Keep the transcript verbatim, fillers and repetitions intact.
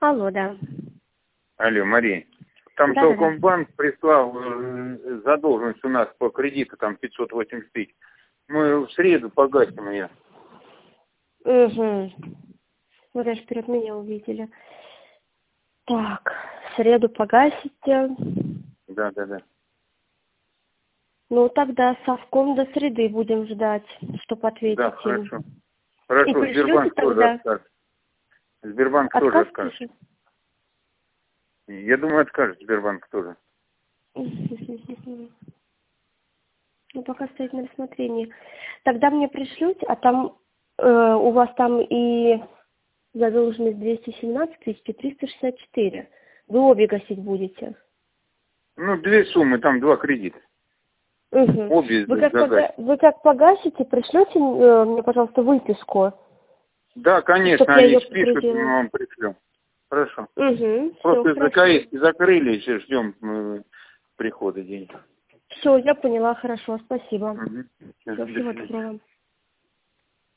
Алло, да. Алло, Мария. Там Да, Совкомбанк да, да. прислал э, задолженность у нас по кредиту, там пятьсот восемьдесят тысяч. Мы в среду погасим ее. Угу. Вы даже вперед меня увидели. Так, в среду погасите. Да, да, да. Ну, тогда совком до среды будем ждать, чтобы ответить Да, им. хорошо. Хорошо, И пришлете Сбербанк тоже тогда? откажет. Сбербанк Отказ тоже откажет. пишет? Я думаю, откажет Сбербанк тоже. Ну, пока стоит на рассмотрении. Тогда мне пришлют, а там э, у вас там и задолженность двести семнадцать тысяч и триста шестьдесят четыре. Вы обе гасить будете? Ну, две суммы, там два кредита. Угу. Обе Вы как, пога... загасят. Вы как погасите, пришлете э, мне, пожалуйста, выписку? Да, конечно, Чтоб я они ее спишут, мы подтвердила. вам пришлем. Хорошо. Угу, Просто все, из-за хорошо. КС закрыли, еще ждем э, прихода денег. Все, я поняла, хорошо, спасибо. Угу. Всё, всего доброго.